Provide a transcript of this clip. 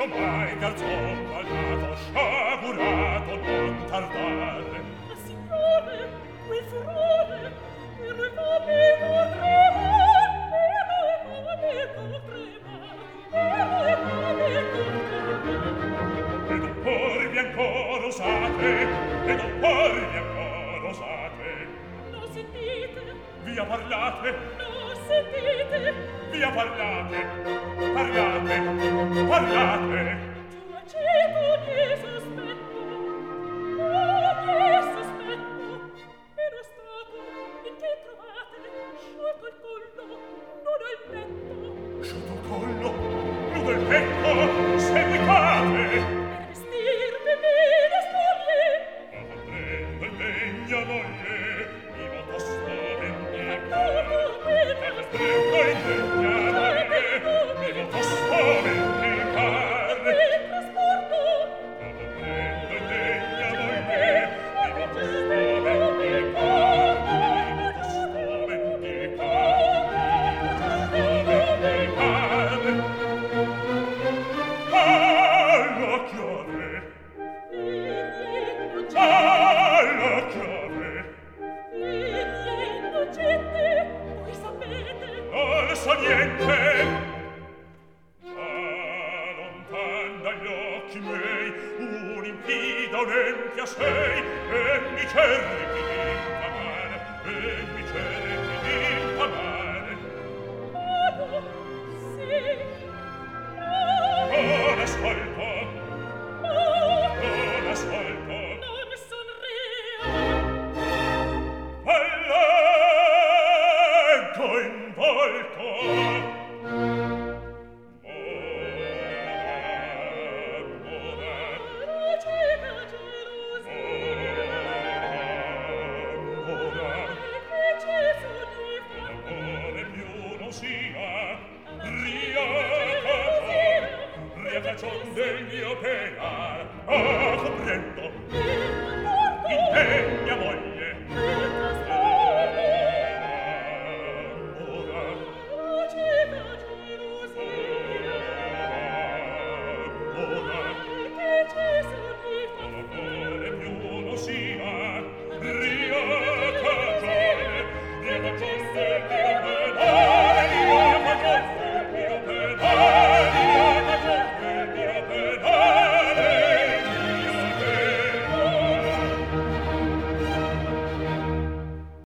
lascio mai garzon ballato, sciagurato non tardare. Ma signore, quel furore, per le fame tremar, per le fame tremar. Ed un porvi ancora osate, ed un porvi ancora osate. Non sentite? Via parlate, Non sentite? via parlate, parlate, parlate. Giù aceto ne sospetto, oh, ne sospetto. Era stato, in che trovate, sciolto il collo, non al letto. Sciolto il collo, nudo il petto, seguitate. Per vestirmi mine spoglie, Ma prendo il degna moglie, mi voto spaventare. tutto quel Ma prendo il degna moglie, mi voto spaventare. il trasporto. Ma prendo il degna moglie, mi voto spaventare. Alla chiave, alla chiave, non ne so niente. Allontan dagli occhi miei un impida, un'empia sei, e mi cerchi d'infamare, e mi cerchi d'infamare. Non ascolto, non ascolto. Vento in volto. Amore più non sia, riacacion del mio penar. Ah, comprendo, indegna moglie. Amore più non sia, riacacion del mio